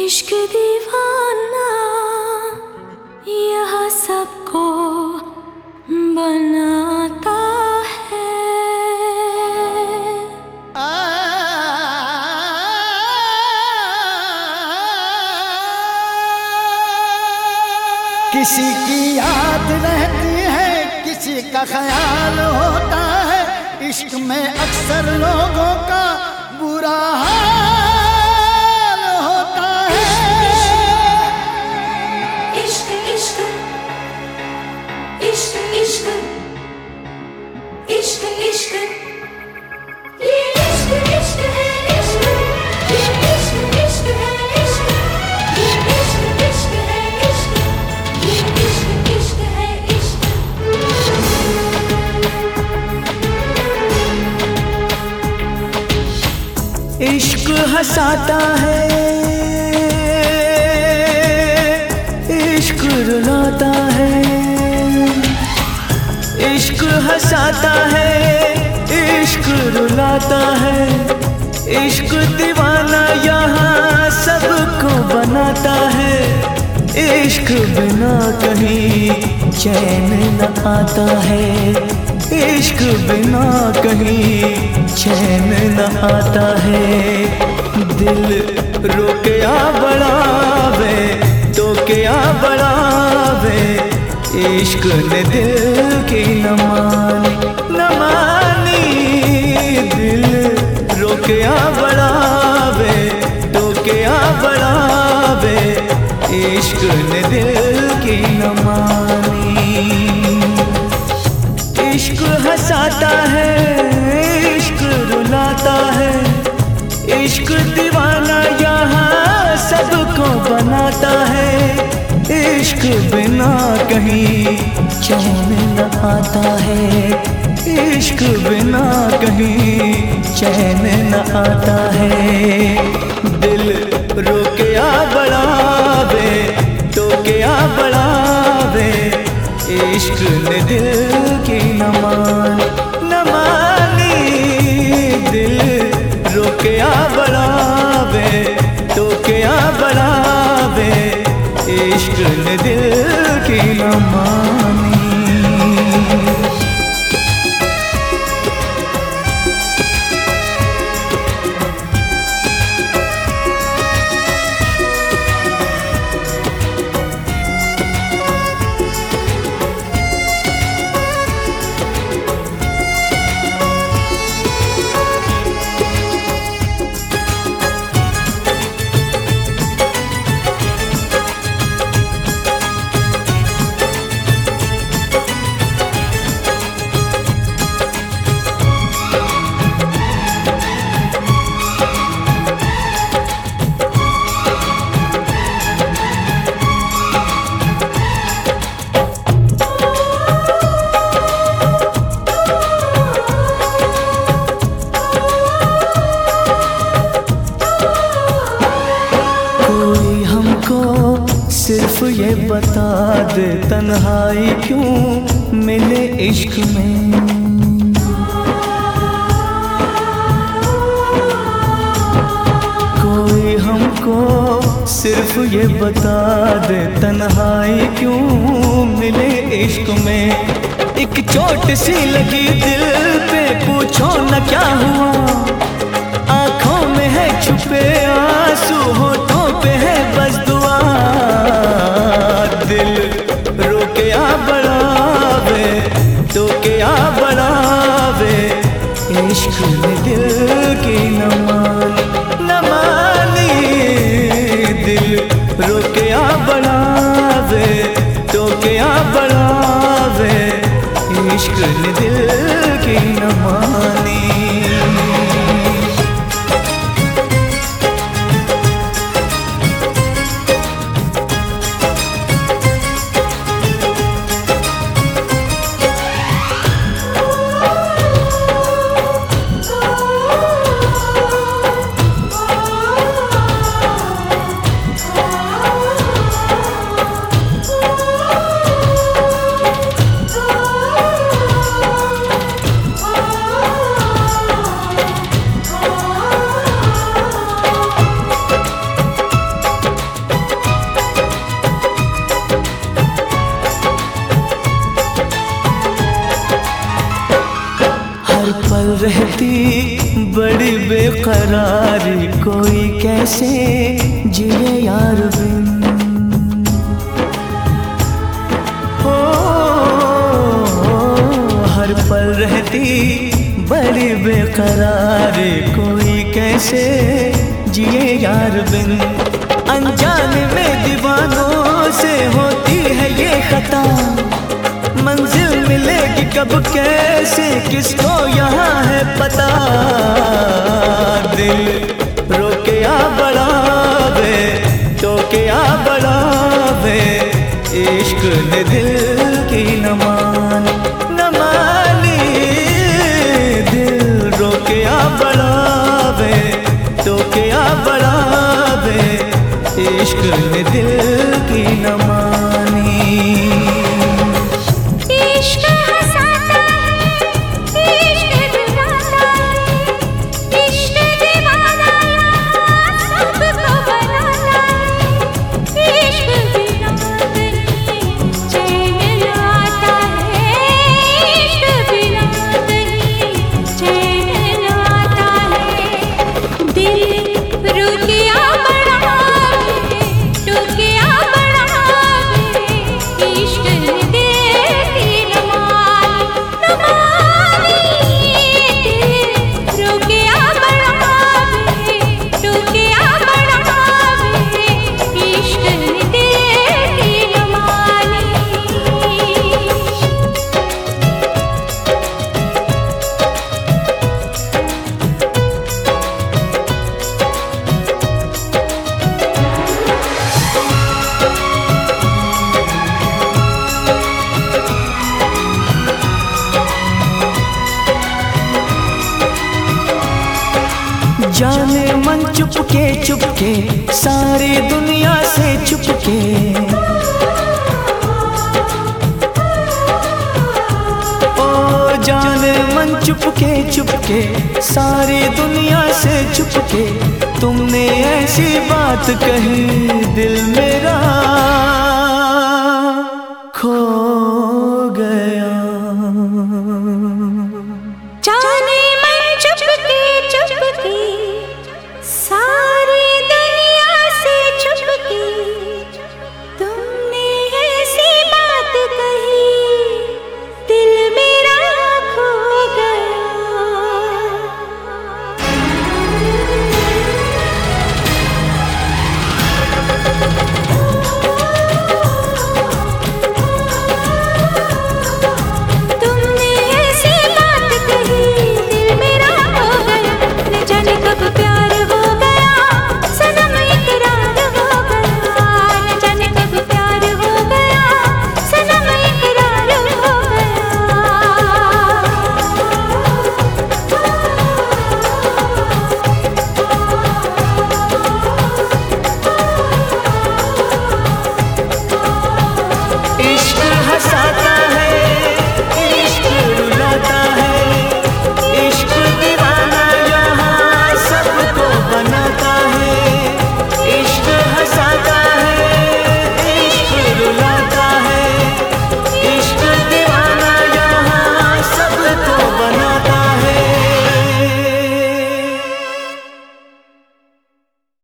इश्क दीवाना यह सबको बनाता है। किसी की याद रहती है, किसी का ख्याल होता है। इश्क में अक्सर लोगों का बुरा हाल होता है। इश्क इश्क इश्क इश्क इश्क इश्क ये इश्क इश्क है इश्क, ये इश्क इश्क है इश्क, ये इश्क इश्क है इश्क, ये इश्क इश्क है इश्क। इश्क हंसाता है, इश्क रुलाता है। इश्क हंसाता है, इश्क रुलाता है। इश्क दीवाना यहाँ सबको बनाता है। इश्क बिना कहीं चैन न आता है। इश्क बिना कहीं चैन न आता है। दिल रोके आ बढ़ावे तो क्या बढ़ावे। इश्क ने दिल की न मानी। दिल रोके आ बढ़ावे तो क्या बढ़ावे। इश्क ने दिल की न मानी। इश्क हंसाता है, इश्क रुलाता है। इश्क दीवाना यहाँ सबको बनाता है। इश्क बिना कहीं चैन न आता है। इश्क बिना कहीं चैन न आता है। दिल रोके आ बढ़ावे तो क्या बढ़ावे। इश्क ने दिल की न मानी। दिल रोके आ बढ़ावे तो क्या बढ़ावे। इश्क ने दिल की न मानी। सिर्फ ये बता दे तन्हाई क्यों मिले इश्क में। कोई हमको सिर्फ ये बता दे तन्हाई क्यों मिले इश्क में। एक चोट सी लगी दिल पे पूछो न क्या हुआ। आंखों में है छुपे आंसू, होठों पे है बस दुआ। दिल रोके आ बढ़ावे तो क्या बढ़ावे। इश्क ने दिल की न मानी। दिल रोके आ बढ़ावे तो क्या बढ़ावे। इश्क ने दिल की न मानी। रहती बड़ी बेकरारी, कोई कैसे जिए यार बिन। हो हर पल रहती बड़ी बेकरारी, कोई कैसे जिए यार बिन। अनजाने में दीवानों से होती है ये खता, मंजिल मिलेगी कब कैसे किसको यहाँ है पता। दिल रोके आ बढ़ावे, टोके आ बढ़ावे, इश्क ने दिल की न मानी न मानी। दिल रोके आ बढ़ावे, टोके आ बढ़ावे, इश्क ने दिल की न मानी। जाने मन चुपके चुपके सारी दुनिया से चुपके, ओ जाने मन चुपके चुपके सारी दुनिया से चुपके। तुमने ऐसी बात कही दिल मेरा